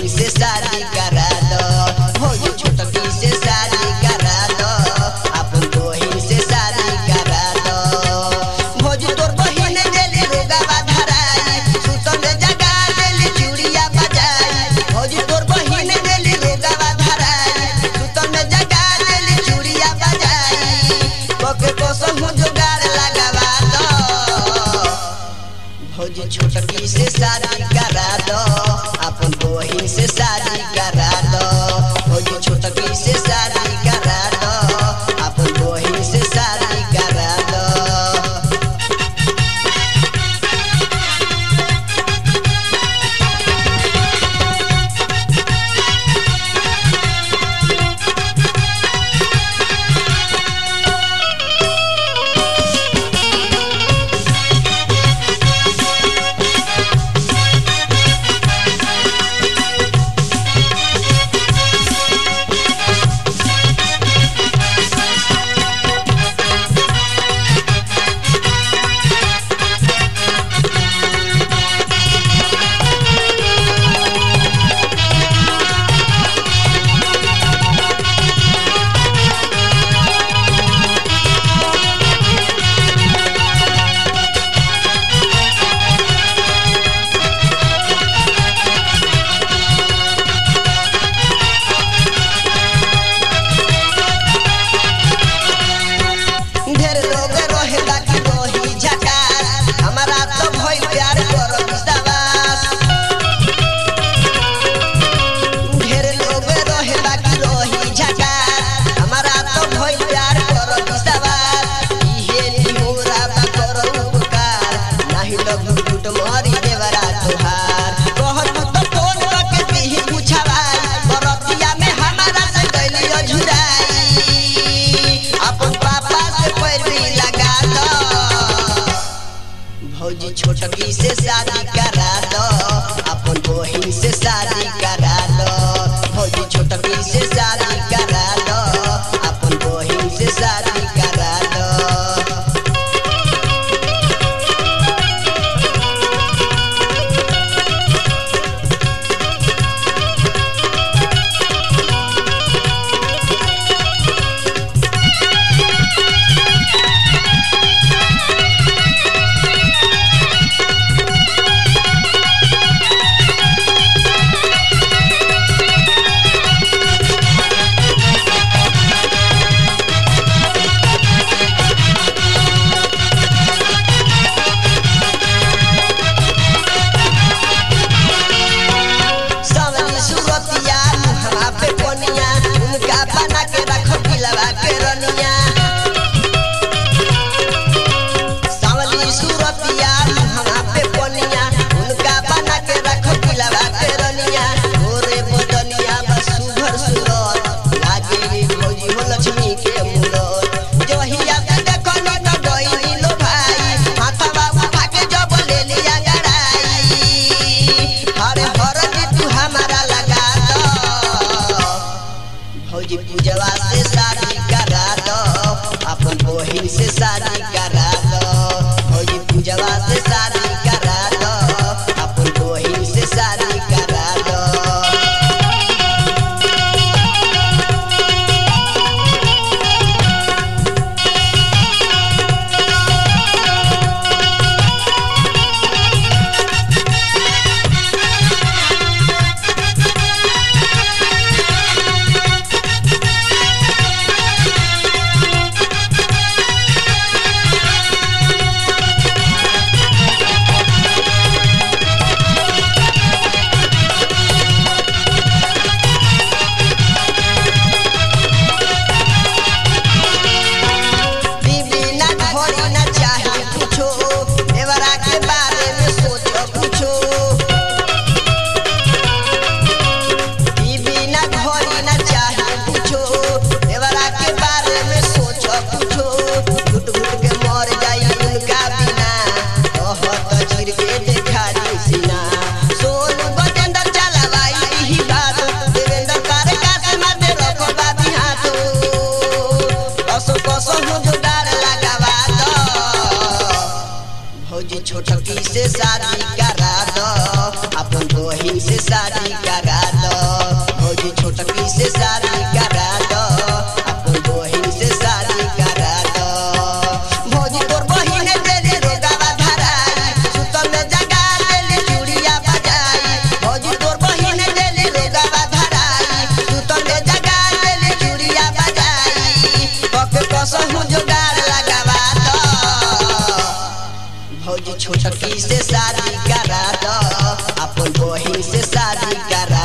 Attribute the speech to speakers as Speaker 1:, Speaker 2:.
Speaker 1: बहिन से शादी करा दो, भौजी छोटकी से शादी करा दो, अपन बहिन से शादी करा दो। भौजी तोर बहिन देली रोगावा धराई, सुतल में जगा देली चूड़िया बजाई। भौजी तोर बहिन देली रोगावा धराई, सुतल में जगा देली चूड़िया बजाई। कोके कोसहु जुगाड़ लगावा दो, भौजी छोटकी से शादी करा दो, अपन बहिन से शादी करा दो। भौजी छोटकी से शादी करा दो, अपन बहिन से शादी करा दो। भौजी छोटकी से शादी करा दो, अपन बहिन से शादी करा दो। भौजी छोटकी से शादी करा दो, अपन बहिन से शादी करा दो। भौजी पूजवा से शादी करा दो, अपन बहिन से शादी करा दो। भौजी पूजवा से शादी करा दो, अपन बहिन से शादी करा दो। छोटकी से शादी करा दो, अपन बहिन से शादी करा दो। भौजी छोटकी से शादी करा दो अपन बहिन से शादी करा